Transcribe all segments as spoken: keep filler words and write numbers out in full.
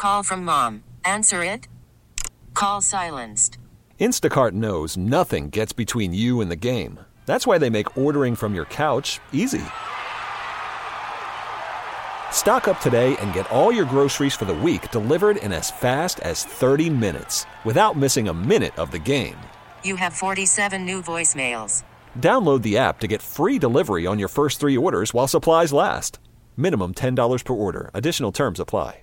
call from mom. Answer it. Call silenced. Instacart knows nothing gets between you and the game. That's why they make ordering from your couch easy. Stock up today and get all your groceries for the week delivered in as fast as thirty minutes without missing a minute of the game. You have forty-seven new voicemails. Download the app to get free delivery on your first three orders while supplies last. Minimum ten dollars per order. Additional terms apply.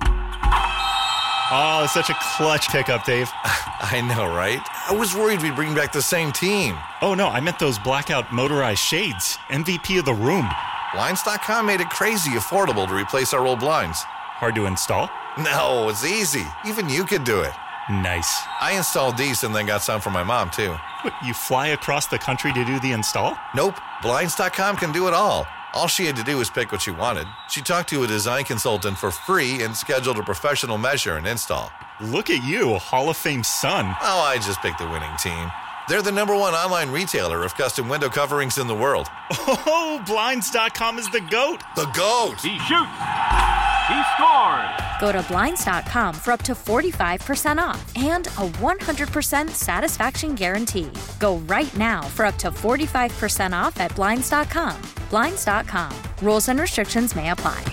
Oh, such a clutch pickup, Dave. I know, right? I was worried we'd bring back the same team. Oh, no, I meant those blackout motorized shades. M V P of the room. Blinds dot com made it crazy affordable to replace our old blinds. Hard to install? No, it's easy. Even you could do it. Nice. I installed these and then got some for my mom, too. What, you fly across the country to do the install? Nope. Blinds dot com can do it all. All she had to do was pick what she wanted. She talked to a design consultant for free and scheduled a professional measure and install. Look at you, Hall of Fame son. Oh, I just picked the winning team. They're the number one online retailer of custom window coverings in the world. Oh, Blinds dot com is the GOAT. The GOAT. He shoots. He scores. Go to Blinds dot com for up to forty-five percent off and a one hundred percent satisfaction guarantee. Go right now for up to forty-five percent off at Blinds dot com. Blinds dot com. Rules and restrictions may apply.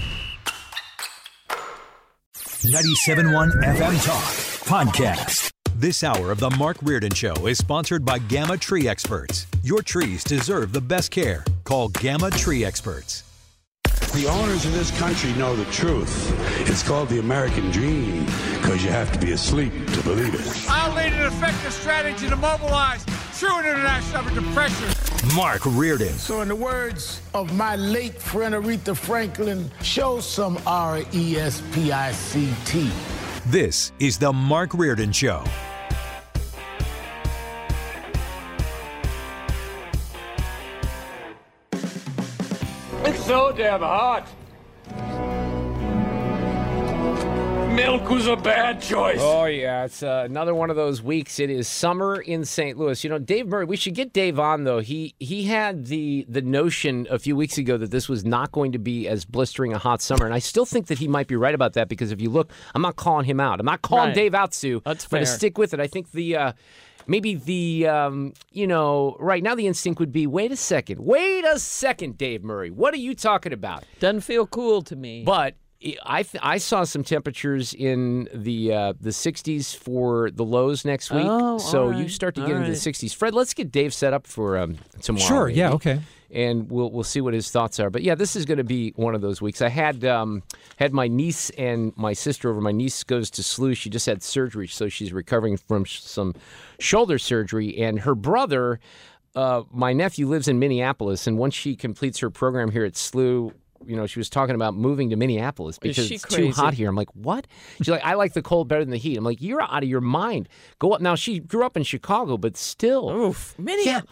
ninety-seven point one F M Talk Podcast. This hour of the Mark Reardon Show is sponsored by Gamma Tree Experts. Your trees deserve the best care. Call Gamma Tree Experts. The owners of this country know the truth. It's called the American dream because you have to be asleep to believe it. I'll lead an effective strategy to mobilize true international depression. Mark Reardon. So in the words of my late friend Aretha Franklin, show some R E S P I C T. This is the Mark Reardon Show. It's so damn hot. Milk was a bad choice. Oh, yeah. It's uh, another one of those weeks. It is summer in Saint Louis. You know, Dave Murray, we should get Dave on, though. He he had the, the notion a few weeks ago that this was not going to be as blistering a hot summer. And I still think that he might be right about that because if you look, I'm not calling him out. I'm not calling Right. Dave out, Sue. That's I'm going to fair. stick with it. I think the... Uh, Maybe the, um, you know, right now the instinct would be, wait a second. Wait a second, Dave Murray. What are you talking about? Doesn't feel cool to me. But I th- I saw some temperatures in the uh, the sixties for the lows next week. Oh, so all right. you start to get All into the right. sixties. Fred, let's get Dave set up for um, tomorrow. Sure, yeah, maybe. okay. And we'll we'll see what his thoughts are. But yeah, this is going to be one of those weeks. I had um, had my niece and my sister over. My niece goes to S L U. She just had surgery, so she's recovering from sh- some shoulder surgery. And her brother, uh, my nephew, lives in Minneapolis. And once she completes her program here at S L U, you know, she was talking about moving to Minneapolis because she it's crazy? too hot here. I'm like, what? She's like, I like the cold better than the heat. I'm like, you're out of your mind. Go up. Now, she grew up in Chicago, but still. Oof. Minneapolis.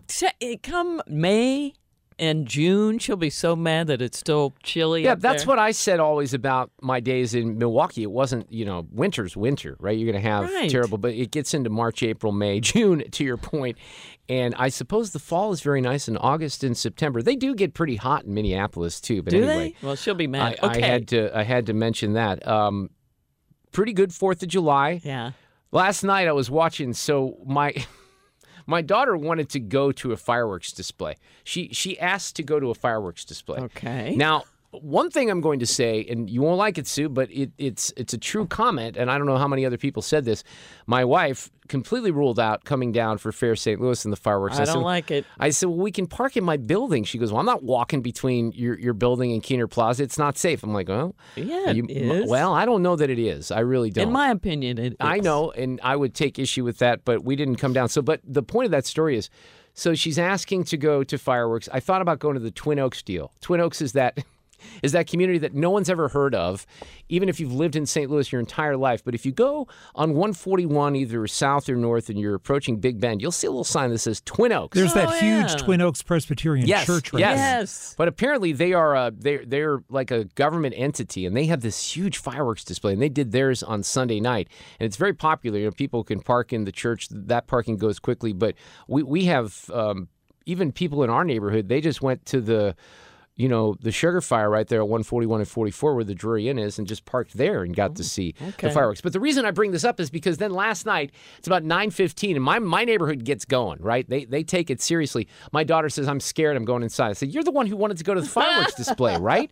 Come May and June, she'll be so mad that it's still chilly. Yeah, up that's there. what I said always about my days in Milwaukee. It wasn't, you know, winter's winter, right? You're going to have Right. terrible, but it gets into March, April, May, June, to your point. And I suppose the fall is very nice in August and September. They do get pretty hot in Minneapolis, too. But Do anyway, they? Well, she'll be mad. I, okay. I had to I had to mention that. Um, pretty good fourth of July. Yeah. Last night I was watching, so my my daughter wanted to go to a fireworks display. She she asked to go to a fireworks display. Okay. Now, one thing I'm going to say, and you won't like it, Sue, but it, it's it's a true comment, and I don't know how many other people said this. My wife completely ruled out coming down for Fair Saint Louis and the fireworks. I said, don't like it. I said, well, we can park in my building. She goes, well, I'm not walking between your, your building and Keener Plaza. It's not safe. I'm like, well, Yeah, you, it is. well, I don't know that it is. I really don't. In my opinion, it, I it's- know, and I would take issue with that, but we didn't come down. So, but the point of that story is, so she's asking to go to fireworks. I thought about going to the Twin Oaks deal. Twin Oaks is that is that community that no one's ever heard of, even if you've lived in Saint Louis your entire life. But if you go on one forty-one, either south or north, and you're approaching Big Bend, you'll see a little sign that says Twin Oaks. There's that Oh, huge yeah. Twin Oaks Presbyterian Yes, church right yes. there. Yes. But apparently they are a, they're, they're like a government entity, and they have this huge fireworks display, and they did theirs on Sunday night. And it's very popular. You know, people can park in the church. That parking goes quickly. But we, we have um, even people in our neighborhood, they just went to the you know, the Sugar Fire right there at one forty-one and forty-four where the Drury Inn is and just parked there and got oh, to see okay. the fireworks. But the reason I bring this up is because then last night, it's about nine fifteen, and my my neighborhood gets going, right? They they take it seriously. My daughter says, I'm scared, I'm going inside. I said, you're the one who wanted to go to the fireworks display, right?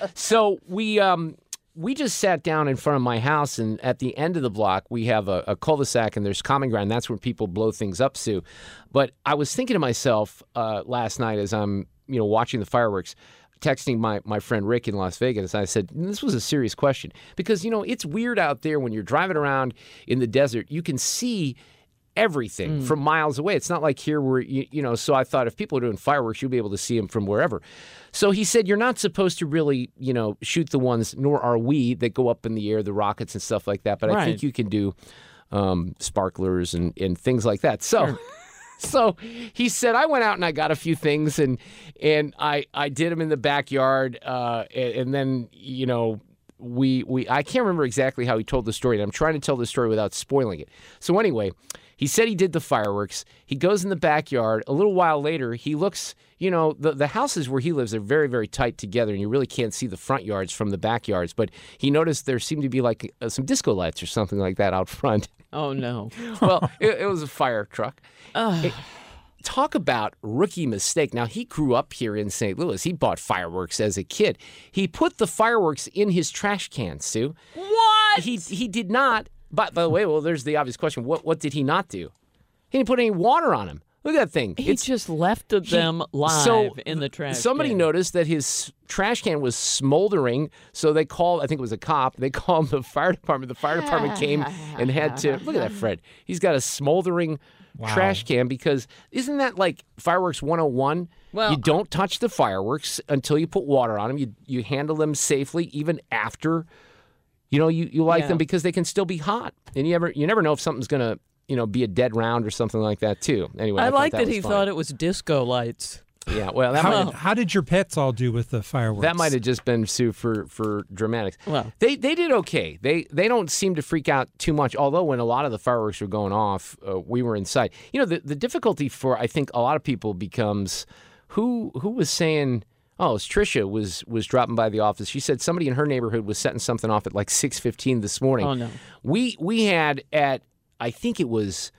So we... um. We just sat down in front of my house, and at the end of the block, we have a, a cul-de-sac, and there's common ground. That's where people blow things up to. But I was thinking to myself uh, last night as I'm, you know, watching the fireworks, texting my, my friend Rick in Las Vegas, I said, this was a serious question. Because, you know, it's weird out there when you're driving around in the desert. You can see everything mm. from miles away. It's not like here where, you, you know, so I thought if people are doing fireworks, you'll be able to see them from wherever. So he said, you're not supposed to really, you know, shoot the ones, nor are we, that go up in the air, the rockets and stuff like that. But right. I think you can do um, sparklers and, and things like that. So sure. so he said, I went out and I got a few things, and and I, I did them in the backyard. Uh, and, and then, you know, we we I can't remember exactly how he told the story. And I'm trying to tell the story without spoiling it. So anyway, he said he did the fireworks. He goes in the backyard. A little while later, he looks, you know, the, the houses where he lives are very, very tight together, and you really can't see the front yards from the backyards. But he noticed there seemed to be like uh, some disco lights or something like that out front. Oh, no. Well, it, it was a fire truck. It, talk about rookie mistake. Now, he grew up here in Saint Louis. He bought fireworks as a kid. He put the fireworks in his trash can, Sue. What? He, he did not... But by the way, well, there's the obvious question. What what did he not do? He didn't put any water on them. Look at that thing. He it's, just left them he, live so in the trash somebody can. noticed that his trash can was smoldering, so they called, I think it was a cop, they called the fire department. The fire department came and had to, look at that, Fred. He's got a smoldering wow. trash can because, isn't that like fireworks one oh one? Well, you don't touch the fireworks until you put water on them. You, you handle them safely even after... You know, you, you like yeah. them because they can still be hot, and you ever you never know if something's gonna you know be a dead round or something like that too. Anyway, I, I like that, that was he fun. thought it was disco lights. Yeah, well, that how, might, how did your pets all do with the fireworks? That might have just been Sue for for dramatics. Well, they they did okay. They they don't seem to freak out too much. Although when a lot of the fireworks were going off, uh, we were inside. You know, the the difficulty for I think a lot of people becomes who who was saying. Oh, it's Tricia was was dropping by the office. She said somebody in her neighborhood was setting something off at like six fifteen this morning. Oh, no. We we had at, I think it was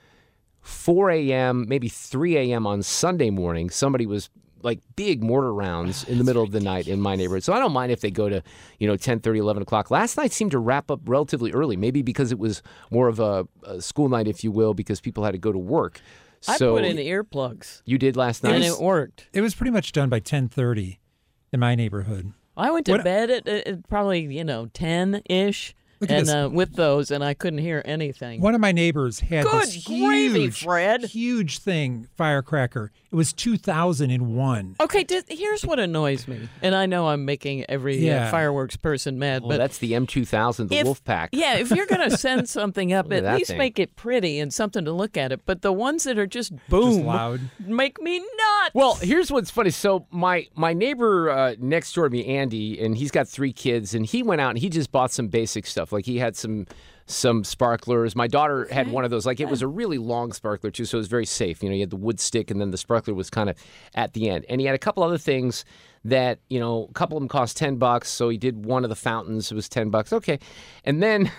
four a.m., maybe three a.m. on Sunday morning, somebody was like big mortar rounds oh, in the middle ridiculous. of the night in my neighborhood. So I don't mind if they go to, you know, ten thirty, eleven o'clock. Last night seemed to wrap up relatively early, maybe because it was more of a, a school night, if you will, because people had to go to work. So, I put in earplugs. You did last night? And it worked. It was pretty much done by ten thirty. In my neighborhood. I went to what, bed at, at probably, you know, ten-ish, and uh, with those, and I couldn't hear anything. One of my neighbors had Good this gravy, huge, Fred. huge thing, firecracker. It was two thousand one. Okay, did, here's what annoys me, and I know I'm making every yeah. uh, fireworks person mad, well, but that's the M two thousand, the if, Wolfpack. Yeah, if you're going to send something up, at, at least thing. make it pretty and something to look at it. But the ones that are just boom, just loud, make me nuts. Well, here's what's funny. So my my neighbor uh, next door to me, Andy, and he's got three kids, and he went out and he just bought some basic stuff. Like he had some some sparklers. My daughter okay. had one of those. Like it was a really long sparkler too, so it was very safe. You know, you had the wood stick, and then the sparkler was kind of at the end. And he had a couple other things that, you know, a couple of them cost ten bucks. So he did one of the fountains. It was ten bucks. Okay, and then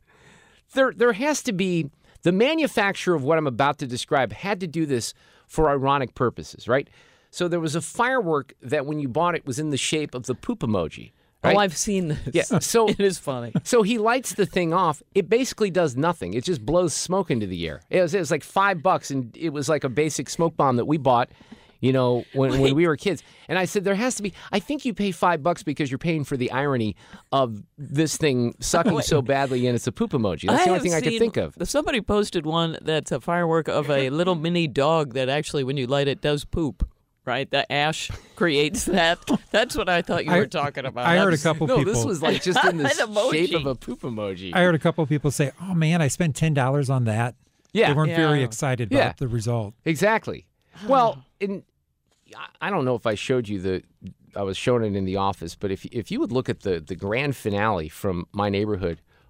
there there has to be the manufacturer of what I'm about to describe had to do this for ironic purposes, right? So there was a firework that when you bought it was in the shape of the poop emoji. Right? Oh, I've seen this. Yeah, so it is funny. So he lights the thing off. It basically does nothing. It just blows smoke into the air. It was, it was like five bucks, and it was like a basic smoke bomb that we bought, you know, when, when we were kids. And I said, there has to be. I think you pay five bucks because you're paying for the irony of this thing sucking Wait. so badly, and it's a poop emoji. That's I the only thing seen, I could think of. Somebody posted one that's a firework of a little mini dog that actually, when you light it, does poop. Right, the ash creates that. That's what I thought you I, were talking about. I heard That's, a couple no, people. No, this was like just in the shape of a poop emoji. I heard a couple of people say, "Oh man, I spent ten dollars on that." Yeah, they weren't yeah. very excited about yeah. the result. Exactly. Well, in I don't know if I showed you the. I was showing it in the office, but if if you would look at the the grand finale from my neighborhood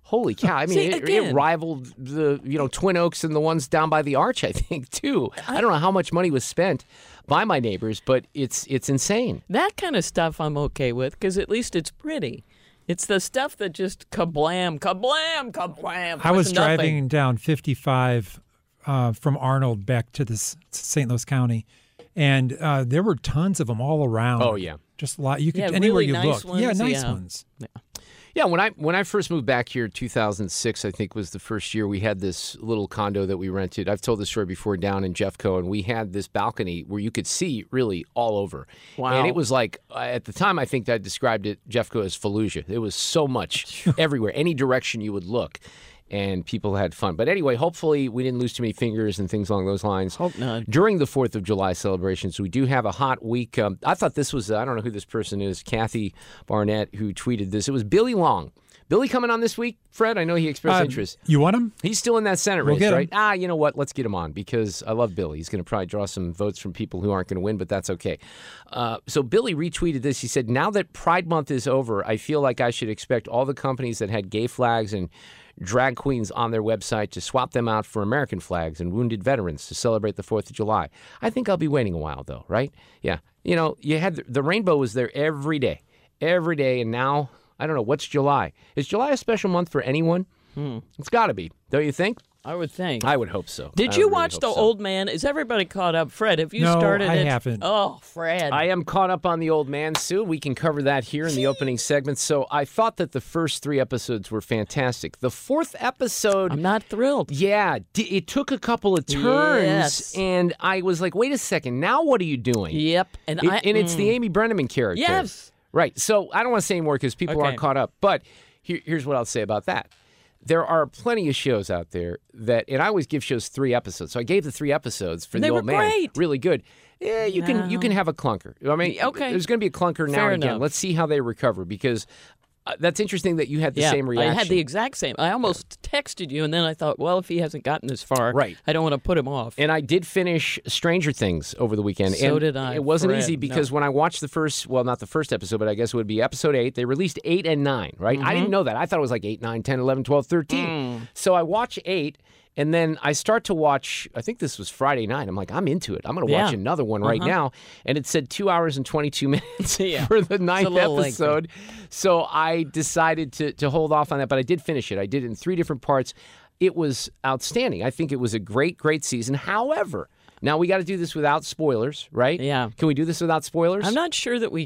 Holy cow! I mean, See, it, again, it rivaled the you know Twin Oaks and the ones down by the Arch. I think too. I, I don't know how much money was spent by my neighbors, but it's it's insane. That kind of stuff I'm okay with because at least it's pretty. It's the stuff that just kablam, kablam, kablam. I was nothing. driving down fifty-five uh, from Arnold back to this Saint Louis County, and uh, there were tons of them all around. Oh yeah, just a lot. You could yeah, anywhere really you nice look. Ones, yeah, nice yeah. ones. Yeah. Yeah, when I when I first moved back here in two thousand six, I think was the first year we had this little condo that we rented. I've told this story before down in Jeffco, and we had this balcony where you could see really all over. Wow. And it was like, uh, at the time, I think I described it, Jeffco, as Fallujah. There was so much everywhere, any direction you would look. And people had fun. But anyway, hopefully we didn't lose too many fingers and things along those lines. Hope not. During the fourth of July celebrations, we do have a hot week. Um, I thought this was, uh, I don't know who this person is, Kathy Barnett, who tweeted this. It was Billy Long. Billy coming on this week, Fred? I know he expressed Uh, interest. You want him? He's still in that Senate We'll race, get him. right? Ah, you know what? Let's get him on because I love Billy. He's going to probably draw some votes from people who aren't going to win, but that's okay. Uh, so Billy retweeted this. He said, now that Pride Month is over, I feel like I should expect all the companies that had gay flags and drag queens on their website to swap them out for American flags and wounded veterans to celebrate the fourth of July. I think I'll be waiting a while, though, right? Yeah. You know, you had the, the rainbow was there every day, every day, and now, I don't know, what's July? Is July a special month for anyone? Hmm. It's got to be, don't you think? I would think. I would hope so. Did I you would really watch hope The so. Old Man? Is everybody caught up? Fred, have you No, started I it? haven't. Oh, Fred. I am caught up on The Old Man, Sue. We can cover that here in the opening segment. So I thought that the first three episodes were fantastic. The fourth episode... I'm not thrilled. Yeah, d- it took a couple of turns, Yes. and I was like, wait a second, now what are you doing? Yep. And, It- I, and it's the mm. Amy Brenneman character. Yes. Right. So I don't want to say any more because people Okay. aren't caught up. But here, here's what I'll say about that. There are plenty of shows out there that, and I always give shows three episodes. So I gave the three episodes for They The were Old Man. great. Really good. Yeah, you can you No. can have a clunker. I mean, Okay. there's going to be a clunker now Fair and again. enough. Let's see how they recover because uh, that's interesting that you had the yeah, same reaction. I had the exact same. I almost texted you, and then I thought, well, if he hasn't gotten this far, Right. I don't want to put him off. And I did finish Stranger Things over the weekend. So and did I, It wasn't Fred. easy because No. when I watched the first, well, not the first episode, but I guess it would be episode eight, they released eight and nine, right? I didn't know that. I thought it was like eight, nine, ten, eleven, twelve, thirteen. Mm. So I watch eight, and then I start to watch, I think this was Friday night. I'm like, I'm into it. I'm going to watch Yeah. another one right Uh-huh. now. And it said two hours and twenty-two minutes Yeah. for the ninth little lengthy. episode. So I decided to, to hold off on that, but I did finish it. I did it in three different parts. It was outstanding. I think it was a great, great season. However, now we got to do this without spoilers, right? Yeah. Can we do this without spoilers? I'm not sure that we.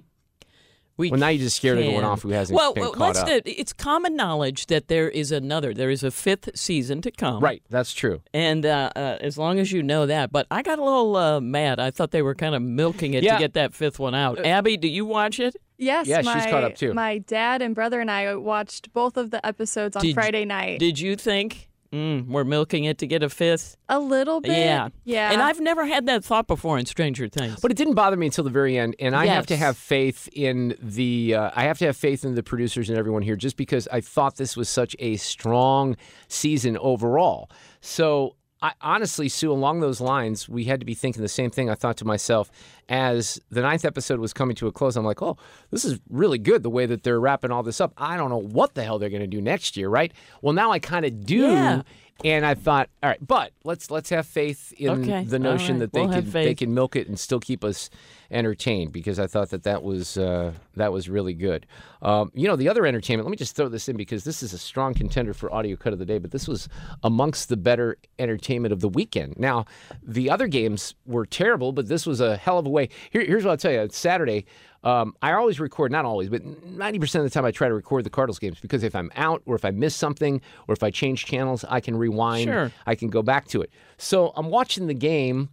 We Well, now you just scared can. everyone off who hasn't well, been well, caught let's up. do- it's common knowledge that there is another. There is a fifth season to come. Right, that's true. And uh, uh, as long as you know that. But I got a little uh, mad. I thought they were kind of milking it Yeah. to get that fifth one out. Abby, do you watch it? Yes, Yeah, she's my, caught up, too. My dad and brother and I watched both of the episodes on Did- Friday night. Did you think mm, we're milking it to get a fifth? A little bit. Yeah. Yeah. And I've never had that thought before in Stranger Things. But it didn't bother me until the very end, and I have to Yes. have faith in the. Uh, I have to have faith in the producers and everyone here, just because I thought this was such a strong season overall. So, I, honestly, Sue, along those lines, we had to be thinking the same thing. I thought to myself, as the ninth episode was coming to a close, I'm like, oh, this is really good the way that they're wrapping all this up. I don't know what the hell they're going to do next year, right? Well, now I kind of do. Yeah. And I thought, all right, but let's let's have faith in Okay, the all notion right, that they we'll have can they faith. can milk it and still keep us entertained, because I thought that that was uh, that was really good. Um, you know, the other entertainment. Let me just throw this in because this is a strong contender for audio cut of the day. But this was amongst the better entertainment of the weekend. Now, the other games were terrible, but this was a hell of a way. Here, here's what I'll tell you. It's Saturday. Um, I always record, not always, but ninety percent of the time I try to record the Cardinals games, because if I'm out or if I miss something or if I change channels, I can rewind. Sure. I can go back to it. So I'm watching the game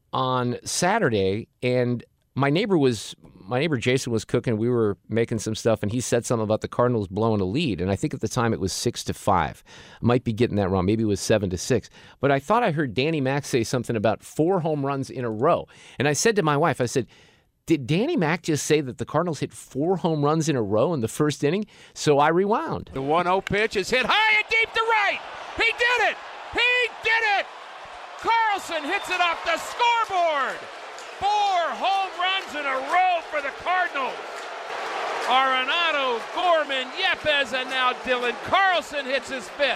on Saturday, and my neighbor was my neighbor Jason was cooking. We were making some stuff, and he said something about the Cardinals blowing a lead, and I think at the time it was six to five. I might be getting that wrong. Maybe it was seven to six. But I thought I heard Danny Mac say something about four home runs in a row, and I said to my wife, I said, did Danny Mac just say that the Cardinals hit four home runs in a row in the first inning? So I rewound. The one oh pitch is hit high and deep to right. He did it. He did it. Carlson hits it off the scoreboard. Four home runs in a row for the Cardinals. Arenado, Gorman, Yepes, and now Dylan Carlson hits his fifth.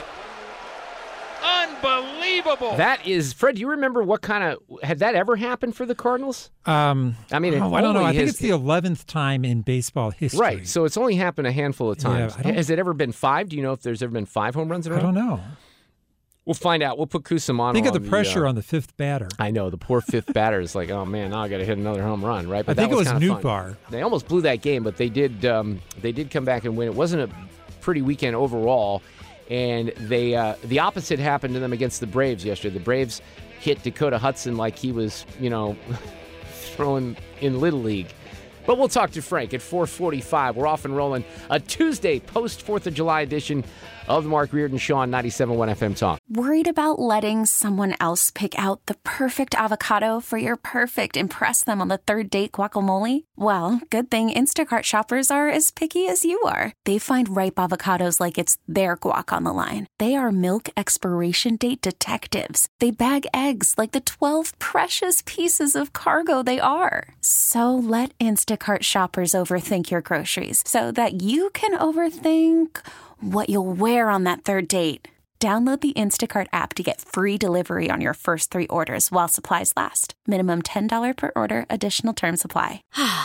Unbelievable. That is, Fred, do you remember what kind of, had that ever happened for the Cardinals? Um, I mean, it oh, I don't know. I think has, it's the eleventh time in baseball history. Right, so it's only happened a handful of times. Yeah, has it ever been five? Do you know if there's ever been five home runs in a row? I don't know. We'll find out. We'll put Cusimano Think of on the pressure the, uh, on the fifth batter. I know. The poor fifth batter is like, oh, man, now I got to hit another home run, right? But I think that it was kinda Nootbaar. fun. They almost blew that game, but they did, um, they did come back and win. It wasn't a pretty weekend overall. And they uh, the opposite happened to them against the Braves yesterday. The Braves hit Dakota Hudson like he was, you know, throwing in Little League. But we'll talk to Frank at four forty-five. We're off and rolling. A Tuesday post-fourth of July edition of the Mark Reardon Show on ninety-seven point one F M Talk. Worried about letting someone else pick out the perfect avocado for your perfect impress them on the third date guacamole? Well, good thing Instacart shoppers are as picky as you are. They find ripe avocados like it's their guac on the line. They are milk expiration date detectives. They bag eggs like the twelve precious pieces of cargo they are. So let Instacart shoppers overthink your groceries so that you can overthink what you'll wear on that third date. Download the Instacart app to get free delivery on your first three orders while supplies last. Minimum ten dollars per order. Additional terms apply.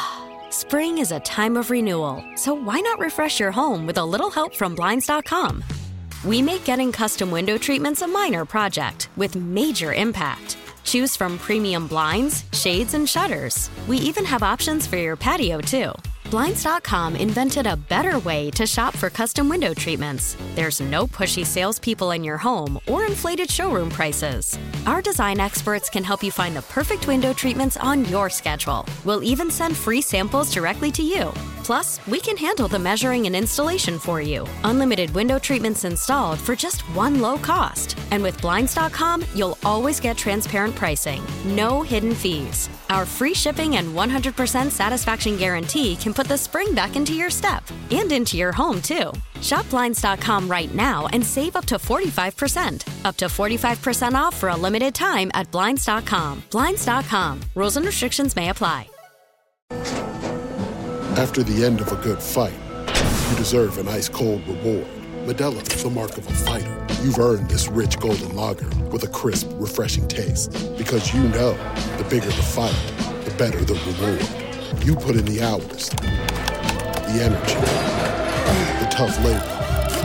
Spring is a time of renewal, so why not refresh your home with a little help from Blinds dot com? We make getting custom window treatments a minor project with major impact. Choose from premium blinds, shades, and shutters. We even have options for your patio, too. Blinds dot com invented a better way to shop for custom window treatments. There's no pushy salespeople in your home or inflated showroom prices. Our design experts can help you find the perfect window treatments on your schedule. We'll even send free samples directly to you. Plus, we can handle the measuring and installation for you. Unlimited window treatments installed for just one low cost. And with Blinds dot com, you'll always get transparent pricing. No hidden fees. Our free shipping and one hundred percent satisfaction guarantee can put the spring back into your step and into your home, too. Shop Blinds dot com right now and save up to forty-five percent. Up to forty-five percent off for a limited time at Blinds dot com. Blinds dot com. Rules and restrictions may apply. After the end of a good fight, you deserve an ice-cold reward. Modelo is the mark of a fighter. You've earned this rich golden lager with a crisp, refreshing taste. Because you know, the bigger the fight, the better the reward. You put in the hours, the energy, the tough labor.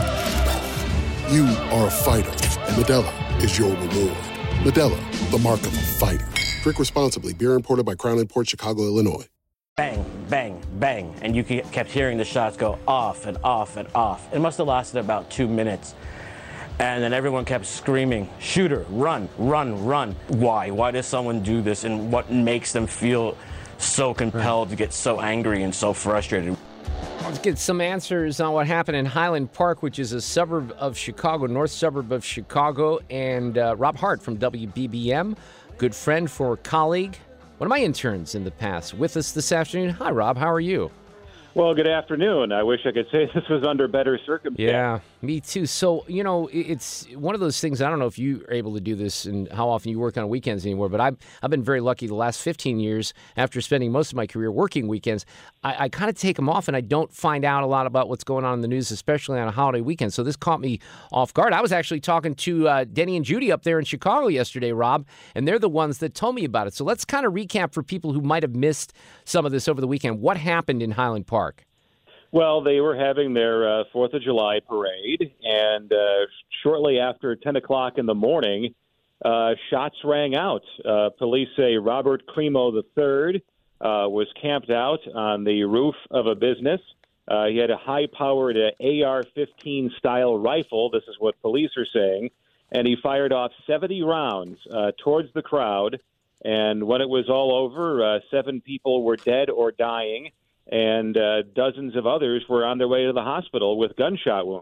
You are a fighter, and Modelo is your reward. Modelo, the mark of a fighter. Drink responsibly. Beer imported by Crown Imports, Chicago, Illinois. Bang, bang, bang, and you kept hearing the shots go off and off and off. It must have lasted about two minutes. And then everyone kept screaming, shooter, run, run, run. Why? Why does someone do this? And what makes them feel so compelled to get so angry and so frustrated? Let's get some answers on what happened in Highland Park, which is a suburb of Chicago, north suburb of Chicago. And uh, Rob Hart from W B B M, good friend, former colleague, one of my interns in the past, with us this afternoon. Hi, Rob. How are you? Well, good afternoon. I wish I could say this was under better circumstances. Yeah, me too. So, you know, it's one of those things, I don't know if you are able to do this and how often you work on weekends anymore, but I've, I've been very lucky the last fifteen years, after spending most of my career working weekends, I, I kind of take them off and I don't find out a lot about what's going on in the news, especially on a holiday weekend. So this caught me off guard. I was actually talking to uh, Denny and Judy up there in Chicago yesterday, Rob, and they're the ones that told me about it. So let's kind of recap for people who might have missed some of this over the weekend. What happened in Highland Park? Well, they were having their uh, fourth of July parade, and uh, shortly after ten o'clock in the morning, uh, shots rang out. Uh, police say Robert Cremo the third uh, was camped out on the roof of a business. Uh, he had a high-powered uh, A R fifteen style rifle, this is what police are saying, and he fired off seventy rounds uh, towards the crowd. And when it was all over, uh, seven people were dead or dying, and uh, dozens of others were on their way to the hospital with gunshot wounds.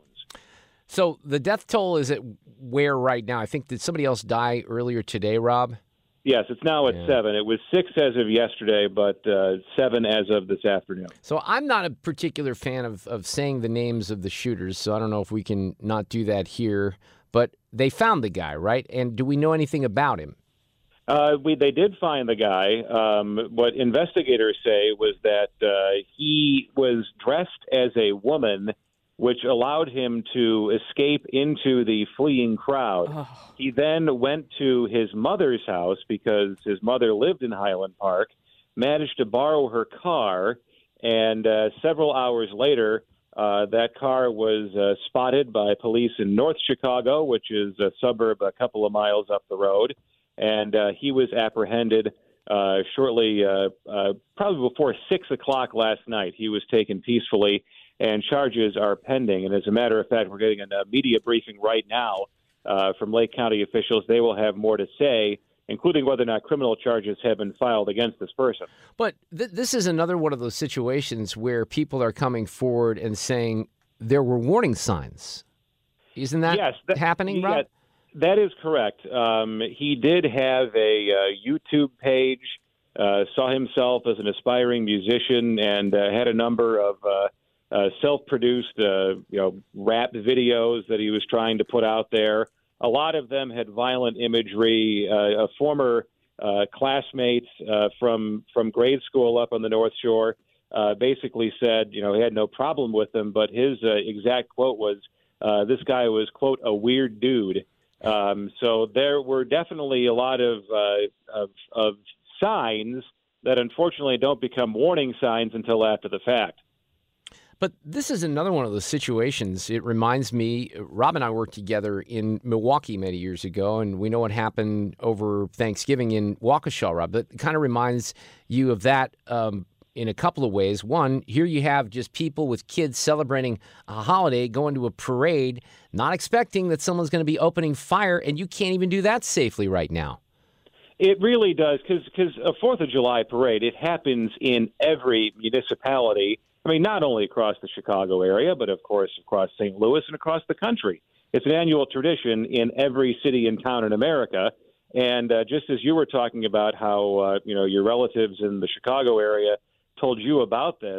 So the death toll is at where right now? I think, did somebody else die earlier today, Rob? Yes, it's now at yeah. seven. It was six as of yesterday, but uh, seven as of this afternoon. So I'm not a particular fan of, of saying the names of the shooters, so I don't know if we can not do that here. But they found the guy, right? And do we know anything about him? Uh, we they did find the guy. Um, what investigators say was that uh, he was dressed as a woman, which allowed him to escape into the fleeing crowd. Oh. He then went to his mother's house because his mother lived in Highland Park, managed to borrow her car, and uh, several hours later, uh, that car was uh, spotted by police in North Chicago, which is a suburb a couple of miles up the road. And uh, he was apprehended uh, shortly, uh, uh, probably before six o'clock last night. He was taken peacefully, and charges are pending. And as a matter of fact, we're getting a media briefing right now uh, from Lake County officials. They will have more to say, including whether or not criminal charges have been filed against this person. But th- this is another one of those situations where people are coming forward and saying there were warning signs. Isn't that yes, that, happening, Rob? Yeah, that is correct. Um, he did have a uh, YouTube page, uh, saw himself as an aspiring musician, and uh, had a number of uh, uh, self-produced uh, you know, rap videos that he was trying to put out there. A lot of them had violent imagery. Uh, a former uh, classmate uh, from from grade school up on the North Shore uh, basically said, you know, he had no problem with them, but his uh, exact quote was, uh, this guy was, quote, a weird dude. Um, so there were definitely a lot of, uh, of of signs that unfortunately don't become warning signs until after the fact. But this is another one of those situations. It reminds me, Rob and I worked together in Milwaukee many years ago, and we know what happened over Thanksgiving in Waukesha, Rob. But it kind of reminds you of that um, in a couple of ways. One, here you have just people with kids celebrating a holiday, going to a parade, not expecting that someone's going to be opening fire, and you can't even do that safely right now. It really does, because a fourth of July parade, it happens in every municipality. I mean, not only across the Chicago area, but, of course, across Saint Louis and across the country. It's an annual tradition in every city and town in America. And uh, just as you were talking about how, uh, you know, your relatives in the Chicago area told you about this,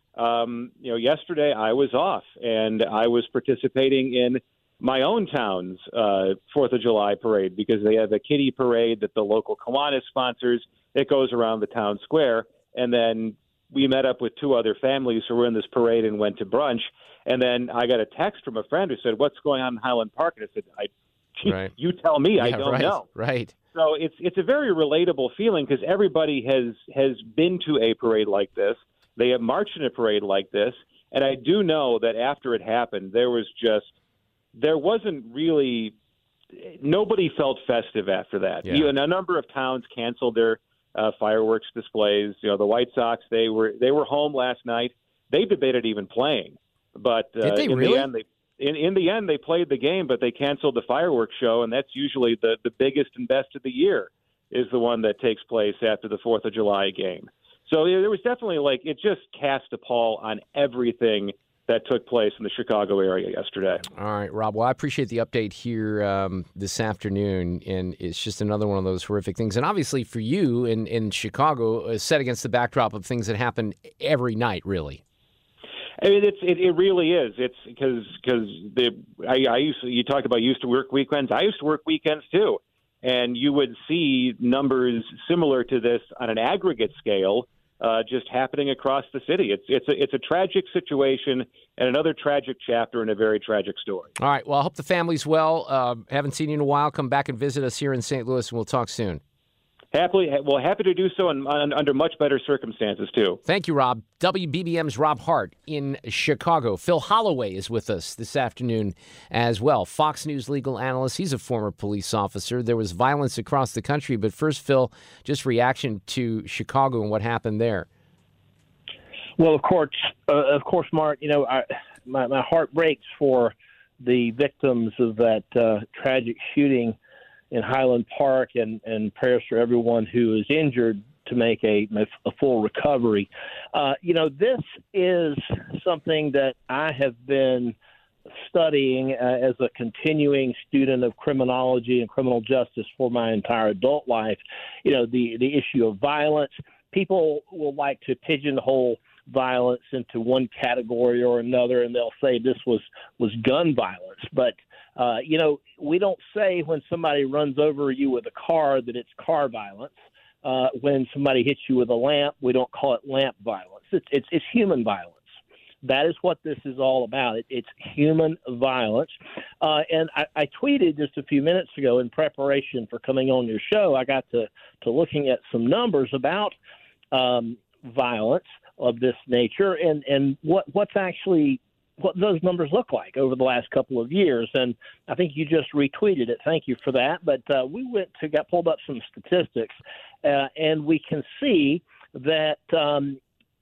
um, you know, yesterday I was off, and I was participating in my own town's uh, fourth of July parade, because they have a kiddie parade that the local Kiwanis sponsors. It goes around the town square, and then we met up with two other families who were in this parade and went to brunch. And then I got a text from a friend who said, "What's going on in Highland Park?" And I said, I, right. "You tell me. Yeah, I don't right, know." Right. So it's it's a very relatable feeling, because everybody has has been to a parade like this. They have marched in a parade like this, and I do know that after it happened, there was just there wasn't really nobody felt festive after that. Yeah. Even a number of towns canceled their uh, fireworks displays. You know, the White Sox, they were they were home last night. They debated even playing, but uh, Did they in really? the end, they in in the end they played the game, but they canceled the fireworks show, and that's usually the the biggest and best of the year is the one that takes place after the fourth of July game. So there was definitely, like, it just cast a pall on everything that took place in the Chicago area yesterday. All right, Rob. Well, I appreciate the update here um, this afternoon, and it's just another one of those horrific things. And obviously for you in, in Chicago, uh, set against the backdrop of things that happen every night, really. I mean, it's it, it really is. It's because because the I, I used to, you talked about used to work weekends. I used to work weekends too, and you would see numbers similar to this on an aggregate scale. Uh, just happening across the city. It's it's a it's a tragic situation and another tragic chapter in a very tragic story. All right. Well, I hope the family's well. Uh, haven't seen you in a while. Come back and visit us here in Saint Louis, and we'll talk soon. Happily, well, happy to do so, and under much better circumstances too. Thank you, Rob. W B B M's Rob Hart in Chicago. Phil Holloway is with us this afternoon as well. Fox News legal analyst. He's a former police officer. There was violence across the country, but first, Phil, just reaction to Chicago and what happened there. Well, of course, uh, of course, Mark. You know, I, my my heart breaks for the victims of that uh, tragic shooting in Highland Park, and, and prayers for everyone who is injured to make a, a full recovery. Uh, you know, this is something that I have been studying uh, as a continuing student of criminology and criminal justice for my entire adult life. You know, the, the issue of violence. People will like to pigeonhole violence into one category or another, and they'll say this was, was gun violence. But Uh, you know, we don't say when somebody runs over you with a car that it's car violence. Uh, when somebody hits you with a lamp, we don't call it lamp violence. It's, it's, it's human violence. That is what this is all about. It, it's human violence. Uh, and I, I tweeted just a few minutes ago in preparation for coming on your show, I got to, to looking at some numbers about um, violence of this nature and, and what, what's actually what those numbers look like over the last couple of years. And I think you just retweeted it. Thank you for that. But uh, we went to got pulled up some statistics, uh, and we can see that um,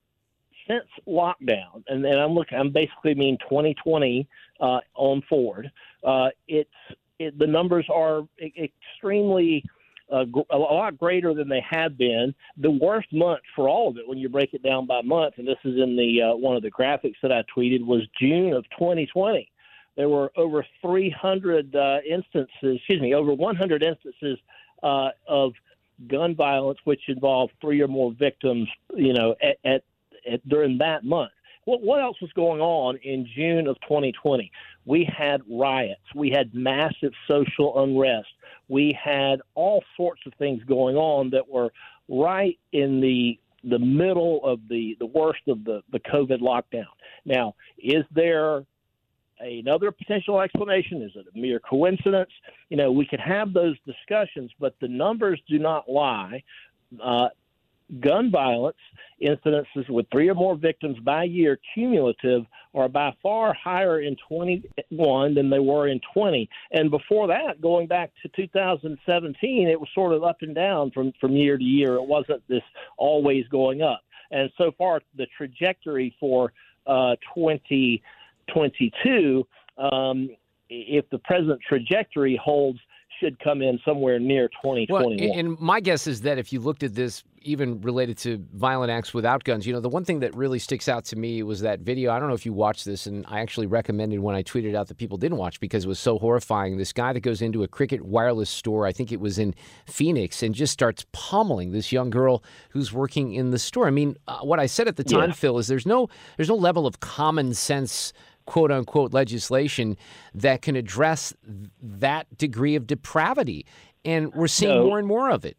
since lockdown, and, and I'm looking, I'm basically mean twenty twenty uh, on forward, uh, it's it, the numbers are extremely Uh, a lot greater than they had been. The worst month for all of it, when you break it down by month, and this is in the uh, one of the graphics that I tweeted, was June of twenty twenty. There were over three hundred uh, instances, excuse me, over one hundred instances uh, of gun violence, which involved three or more victims, you know, at, at, at during that month. What, what else was going on in June of twenty twenty? We had riots. We had massive social unrest. We had all sorts of things going on that were right in the the middle of the, the worst of the, the COVID lockdown. Now, is there another potential explanation? Is it a mere coincidence? You know, we could have those discussions, but the numbers do not lie. Uh, gun violence incidences with three or more victims by year cumulative are by far higher in twenty-one than they were in twenty. And before that, going back to two thousand seventeen, it was sort of up and down from, from year to year. It wasn't this always going up. And so far, the trajectory for uh, twenty twenty-two, um, if the present trajectory holds, should come in somewhere near twenty twenty-one. Well, and my guess is that if you looked at this, even related to violent acts without guns, you know, the one thing that really sticks out to me was that video. I don't know if you watched this, and I actually recommended when I tweeted out that people didn't watch because it was so horrifying. This guy that goes into a Cricket Wireless store, I think it was in Phoenix, and just starts pummeling this young girl who's working in the store. I mean, uh, what I said at the time, yeah. Phil, is there's no there's no level of common sense, quote unquote, legislation that can address that degree of depravity. And we're seeing no. more and more of it.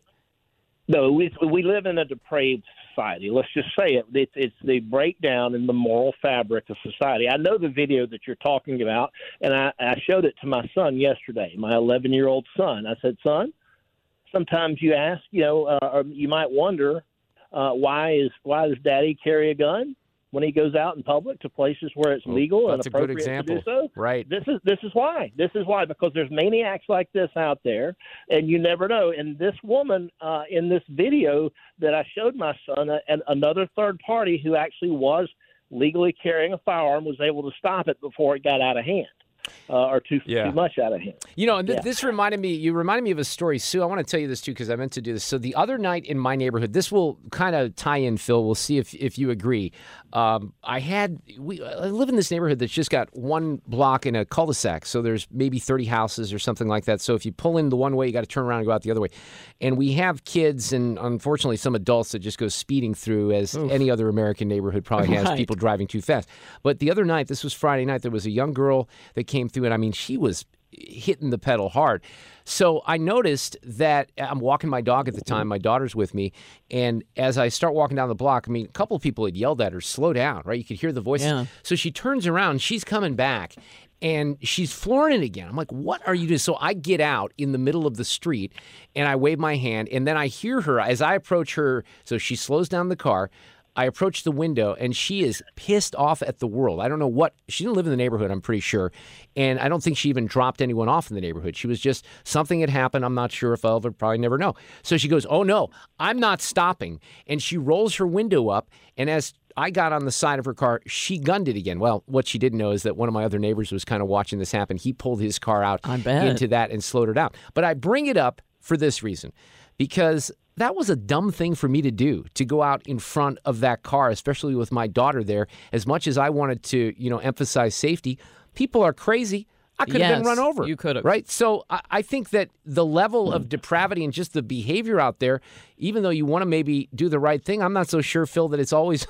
No, we we live in a depraved society. Let's just say it. It's, it's the breakdown in the moral fabric of society. I know the video that you're talking about, and I, I showed it to my son yesterday, my eleven-year-old son. I said, son, sometimes you ask, you know, uh, or you might wonder, uh, why is why does Daddy carry a gun when he goes out in public to places where it's legal That's and appropriate a good example. to do so? Right. This is this is why. This is why, because there's maniacs like this out there, and you never know. And this woman uh, in this video that I showed my son, uh, and another third party who actually was legally carrying a firearm, was able to stop it before it got out of hand. Uh, or too, yeah. too much out of hand. You know, th- yeah. this reminded me, you reminded me of a story, Sue. I want to tell you this, too, because I meant to do this. So the other night in my neighborhood, this will kind of tie in, Phil. We'll see if, if you agree. Um, I had, we I live in this neighborhood that's just got one block in a cul-de-sac. So there's maybe thirty houses or something like that. So if you pull in the one way, you got to turn around and go out the other way. And we have kids and, unfortunately, some adults that just go speeding through, as Oof. any other American neighborhood probably has, right. people driving too fast. But the other night, this was Friday night, there was a young girl that came through, and I mean, she was hitting the pedal hard. So I noticed that I'm walking my dog at the time. My daughter's with me. And as I start walking down the block, I mean, a couple of people had yelled at her, slow down, right? You could hear the voices. Yeah. So she turns around, she's coming back, and she's flooring it again. I'm like, what are you doing? So I get out in the middle of the street, and I wave my hand, and then I hear her as I approach her. So she slows down the car. I approach the window, and she is pissed off at the world. I don't know what – she didn't live in the neighborhood, I'm pretty sure. And I don't think she even dropped anyone off in the neighborhood. She was just – something had happened. I'm not sure if I'll ever probably never know. So she goes, oh, no, I'm not stopping. And she rolls her window up, and as I got on the side of her car, she gunned it again. Well, what she didn't know is that one of my other neighbors was kind of watching this happen. He pulled his car out into that and slowed her down. But I bring it up for this reason, because – that was a dumb thing for me to do, to go out in front of that car, especially with my daughter there. As much as I wanted to, you know, emphasize safety, people are crazy. I could yes, have been run over. You could have. Right? So I, I think that the level of depravity and just the behavior out there, even though you want to maybe do the right thing, I'm not so sure, Phil, that it's always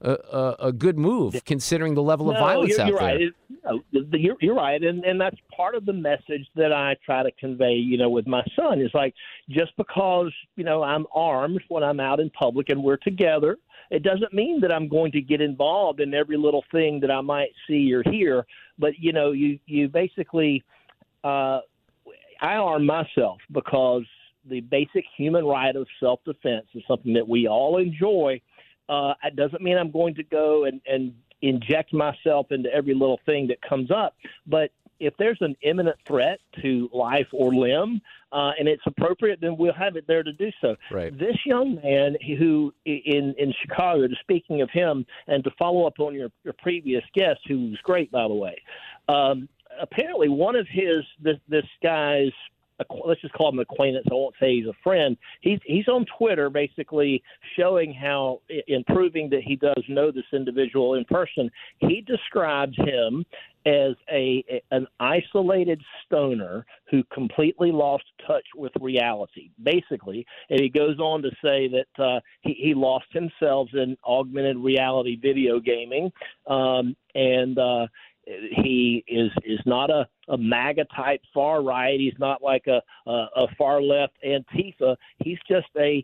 a, a, a good move considering the level of No, violence you're, out you're there. right. It, you know, the- you're, you're right, and and that's part of the message that I try to convey. You know, with my son, is like, just because you know I'm armed when I'm out in public and we're together, it doesn't mean that I'm going to get involved in every little thing that I might see or hear. But you know, you you basically, uh, I arm myself because the basic human right of self-defense is something that we all enjoy. Uh, it doesn't mean I'm going to go and, and inject myself into every little thing that comes up. But if there's an imminent threat to life or limb, uh, and it's appropriate, then we'll have it there to do so. Right. This young man who in, in Chicago, speaking of him, and to follow up on your, your previous guest, who was great, by the way, um, apparently one of his, this, this guy's, let's just call him an acquaintance, I won't say he's a friend, he's he's on Twitter basically showing how, in proving that he does know this individual in person, he describes him as a an isolated stoner who completely lost touch with reality, basically. And he goes on to say that uh, he, he lost himself in augmented reality video gaming, um, and uh, he is is not a, a MAGA type far right. He's not like a, a, a far left Antifa. He's just a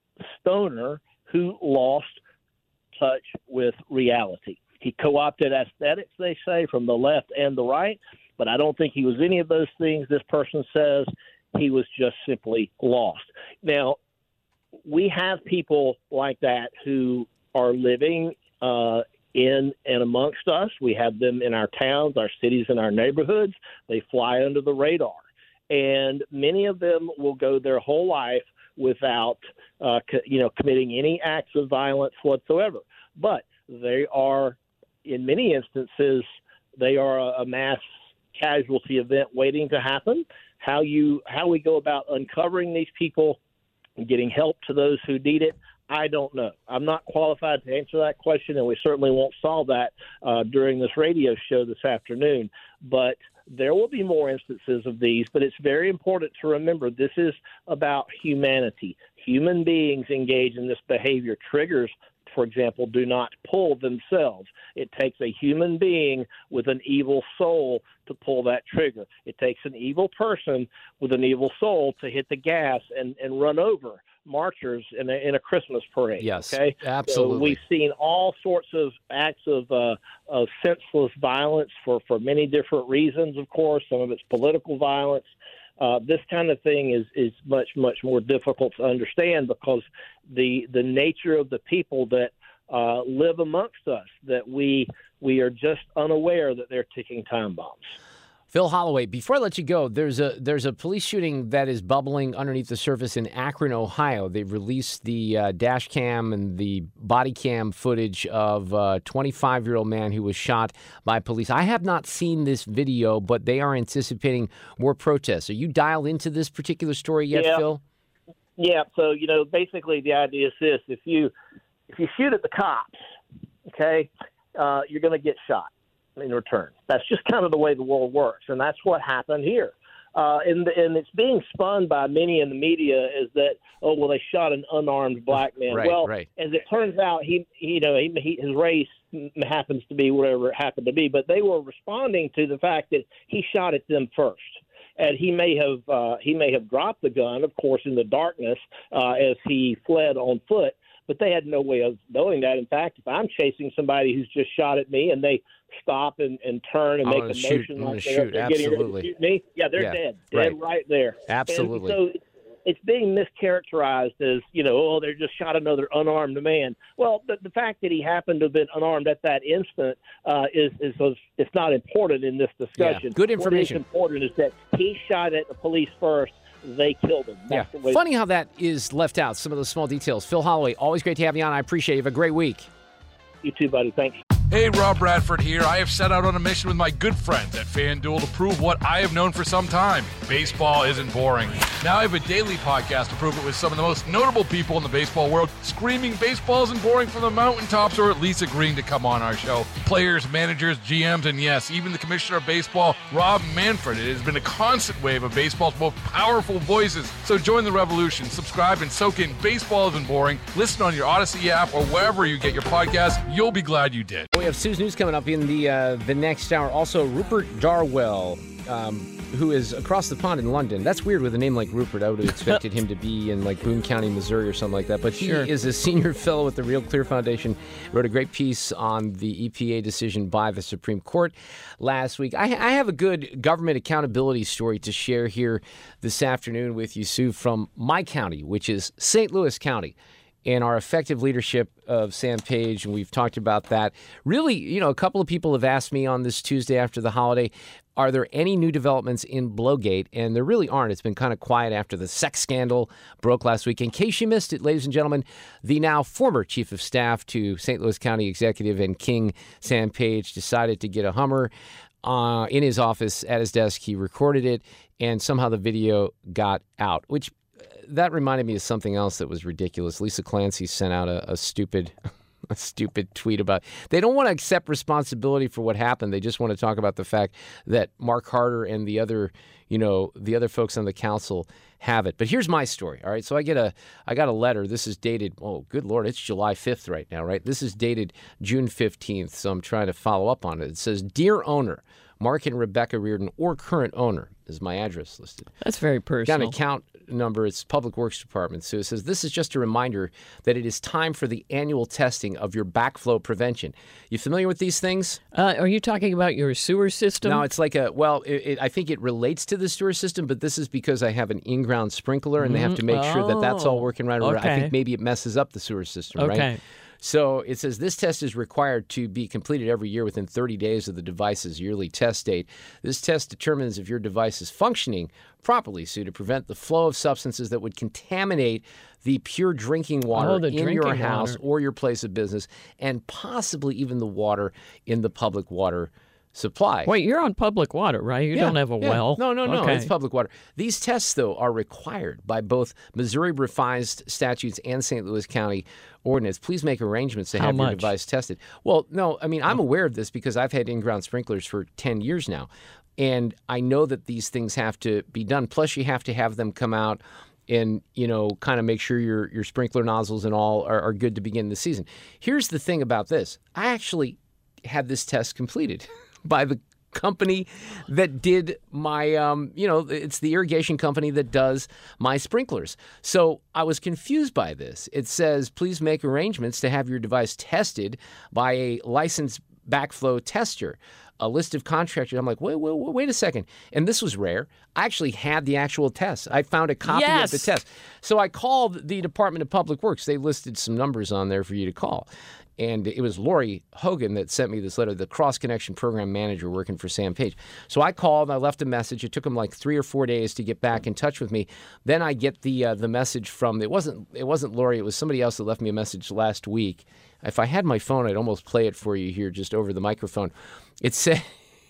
stoner who lost touch with reality. He co-opted aesthetics, they say, from the left and the right, but I don't think he was any of those things this person says. He was just simply lost. Now, we have people like that who are living uh, in and amongst us. We have them in our towns, our cities, and our neighborhoods. They fly under the radar. And many of them will go their whole life without, uh, co- you know, committing any acts of violence whatsoever. But they are, in many instances, they are a, a mass casualty event waiting to happen. How you, how we go about uncovering these people and getting help to those who need it, I don't know. I'm not qualified to answer that question, and we certainly won't solve that uh, during this radio show this afternoon. But there will be more instances of these, but it's very important to remember this is about humanity. Human beings engage in this behavior. Triggers, for example, do not pull themselves. It takes a human being with an evil soul to pull that trigger. It takes an evil person with an evil soul to hit the gas and, and run over marchers in a, in a Christmas parade. Yes, okay? absolutely. So we've seen all sorts of acts of, uh, of senseless violence for, for many different reasons, of course. Some of it's political violence. Uh, this kind of thing is, is much, much more difficult to understand because the the nature of the people that uh, live amongst us, that we we are just unaware that they're ticking time bombs. Phil Holloway, before I let you go, there's a there's a police shooting that is bubbling underneath the surface in Akron, Ohio. They've released the uh, dash cam and the body cam footage of a twenty-five-year-old man who was shot by police. I have not seen this video, but they are anticipating more protests. Are you dialed into this particular story yet, yeah. Phil? Yeah. So you know, basically the idea is this: if you if you shoot at the cops, okay, uh, you're going to get shot in return. That's just kind of the way the world works, and that's what happened here. Uh, and, and it's being spun by many in the media as that, oh, well, they shot an unarmed black man. Right, well, right. as it turns out, he, you know, he, he, his race happens to be whatever it happened to be, but they were responding to the fact that he shot at them first. And he may have uh, he may have dropped the gun, of course, in the darkness uh, as he fled on foot. But they had no way of knowing that. In fact, if I'm chasing somebody who's just shot at me and they stop and, and turn and I'm make gonna a shoot, motion I'm like gonna they're, shoot, they're getting ready to absolutely. shoot me, yeah, they're Yeah, dead, right. dead right there. Absolutely. And so it's being mischaracterized as, you know, oh, they just shot another unarmed man. Well, the, the fact that he happened to have been unarmed at that instant uh, is, is, is it's not important in this discussion. Yeah, good information. What is important is that he shot at the police first. They killed him. That's Yeah. the way Funny how that is left out, some of those small details. Phil Holloway, always great to have you on. I appreciate it. Have a great week. You too, buddy. Thanks. Hey, Rob Bradford here. I have set out on a mission with my good friends at FanDuel to prove what I have known for some time. Baseball isn't boring. Now I have a daily podcast to prove it with some of the most notable people in the baseball world, screaming baseball isn't boring from the mountaintops, or at least agreeing to come on our show. Players, managers, G Ms, and yes, even the commissioner of baseball, Rob Manfred. It has been a constant wave of baseball's most powerful voices. So join the revolution. Subscribe and soak in Baseball Isn't Boring. Listen on your Odyssey app or wherever you get your podcast. You'll be glad you did. We have Sue's News coming up in the uh, the next hour. Also, Rupert Darwell, um, who is across the pond in London. That's weird with a name like Rupert. I would have expected him to be in like Boone County, Missouri or something like that. But he Sure. is a senior fellow with the Real Clear Foundation. Wrote a great piece on the E P A decision by the Supreme Court last week. I, I have a good government accountability story to share here this afternoon with you, Sue, from my county, which is Saint Louis County. And our effective leadership of Sam Page, and we've talked about that. Really, you know, a couple of people have asked me on this Tuesday after the holiday, are there any new developments in Blowgate? And there really aren't. It's been kind of quiet after the sex scandal broke last week. In case you missed it, ladies and gentlemen, the now former chief of staff to Saint Louis County Executive and King, Sam Page, decided to get a Hummer uh, in his office at his desk. He recorded it, and somehow the video got out, which that reminded me of something else that was ridiculous. Lisa Clancy sent out a, a stupid a stupid tweet about they don't want to accept responsibility for what happened. They just want to talk about the fact that Mark Harder and the other, you know, the other folks on the council have it. But here's my story, all right? So I get a I got a letter. This is dated, oh, good Lord, it's July fifth right now, right? This is dated June fifteenth, so I'm trying to follow up on it. It says, "Dear owner, Mark and Rebecca Reardon, or current owner," is my address listed. That's very personal. Got an account number. It's Public Works Department. So it says, "This is just a reminder that it is time for the annual testing of your backflow prevention." You familiar with these things? Uh, are you talking about your sewer system? No, it's like a, well, it, it, I think it relates to the sewer system, but this is because I have an in-ground sprinkler, and mm-hmm. they have to make oh, sure that that's all working right. Okay. I think maybe it messes up the sewer system, okay. right? So it says this test is required to be completed every year within thirty days of the device's yearly test date. This test determines if your device is functioning properly, so to prevent the flow of substances that would contaminate the pure drinking water oh, in drinking your house water. or your place of business, and possibly even the water in the public water supply. Wait, you're on public water, right? You yeah, don't have a yeah. well. No, no, no. Okay. It's public water. These tests, though, are required by both Missouri revised statutes and Saint Louis County ordinance. Please make arrangements to How have much? your device tested. Well, no, I mean, I'm aware of this because I've had in-ground sprinklers for ten years now. And I know that these things have to be done. Plus, you have to have them come out and, you know, kind of make sure your, your sprinkler nozzles and all are, are good to begin the season. Here's the thing about this. I actually had this test completed by the company that did my, um, you know, it's the irrigation company that does my sprinklers. So I was confused by this. It says, please make arrangements to have your device tested by a licensed backflow tester. A list of contractors. I'm like, wait, wait, wait a second. And this was rare. I actually had the actual test. I found a copy yes. of the test. So I called the Department of Public Works. They listed some numbers on there for you to call. And it was Lori Hogan that sent me this letter, the Cross Connection Program Manager working for Sam Page. So I called, I left a message. It took them like three or four days to get back in touch with me. Then I get the uh, the message from, it wasn't it wasn't Lori, it was somebody else that left me a message last week. If I had my phone, I'd almost play it for you here just over the microphone. It said,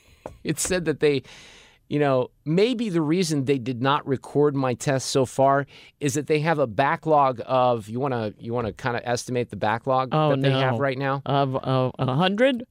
it said that they, you know, maybe the reason they did not record my test so far is that they have a backlog of, you want to you want to kind of estimate the backlog oh, that they no. have right now? Of uh, one hundred?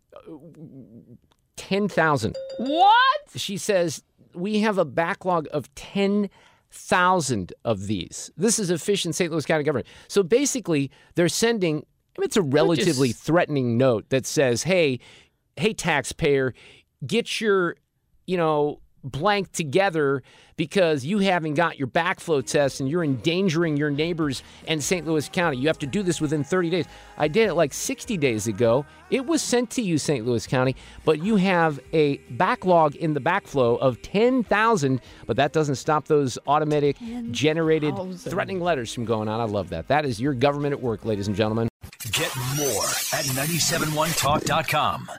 ten thousand. What? She says, we have a backlog of ten thousand of these. This is official Saint Louis County government. So basically, they're sending, I mean, it's a relatively just threatening note that says, hey, hey, taxpayer, get your, you know, blank together because you haven't got your backflow test and you're endangering your neighbors and Saint Louis County. You have to do this within thirty days. I did it like sixty days ago. It was sent to you, Saint Louis County, but you have a backlog in the backflow of ten thousand, but that doesn't stop those automatic generated threatening letters from going on. I love that. That is your government at work, ladies and gentlemen. Get more at nine seven one talk dot com.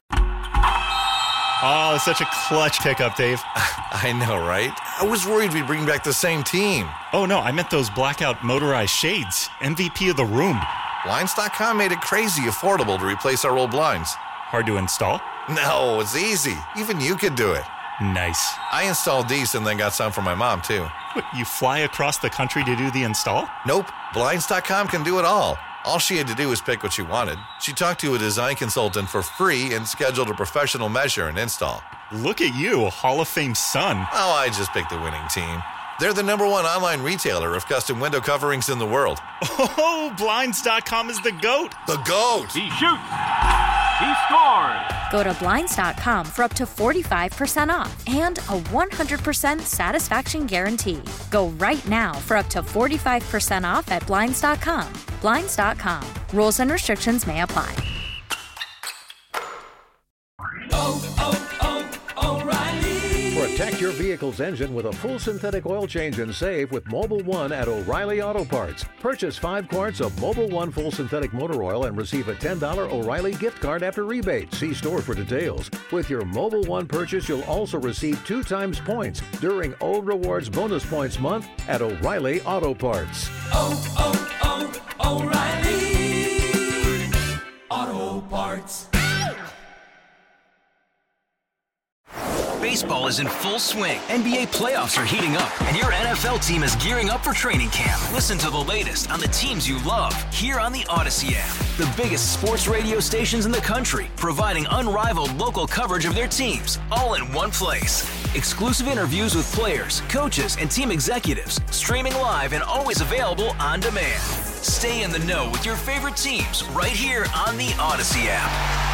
Oh, it's such a clutch pickup, Dave. I know, right? I was worried we'd bring back the same team. Oh, no, I meant those blackout motorized shades. M V P of the room. Blinds dot com made it crazy affordable to replace our old blinds. Hard to install? No, it's easy. Even you could do it. Nice. I installed these and then got some for my mom, too. What, you fly across the country to do the install? Nope. Blinds dot com can do it all. All she had to do was pick what she wanted. She talked to a design consultant for free and scheduled a professional measure and install. Look at you, a Hall of Fame son. Oh, I just picked the winning team. They're the number one online retailer of custom window coverings in the world. Oh, Blinds dot com is the GOAT. The GOAT! He shoots! He scores! Go to Blinds dot com for up to forty-five percent off and a one hundred percent satisfaction guarantee. Go right now for up to forty-five percent off at Blinds dot com. Blinds dot com. Rules and restrictions may apply. Oh, oh, oh, O'Reilly! Protect your vehicle's engine with a full synthetic oil change and save with Mobil one at O'Reilly Auto Parts. Purchase five quarts of Mobil one full synthetic motor oil and receive a ten dollars O'Reilly gift card after rebate. See store for details. With your Mobil one purchase, you'll also receive two times points during O Rewards Bonus Points Month at O'Reilly Auto Parts. Oh, oh, oh, O'Reilly Auto Parts. Baseball is in full swing. N B A playoffs are heating up, and your N F L team is gearing up for training camp. Listen to the latest on the teams you love here on the Odyssey app. The biggest sports radio stations in the country, providing unrivaled local coverage of their teams, all in one place. Exclusive interviews with players, coaches, and team executives, streaming live and always available on demand. Stay in the know with your favorite teams right here on the Odyssey app.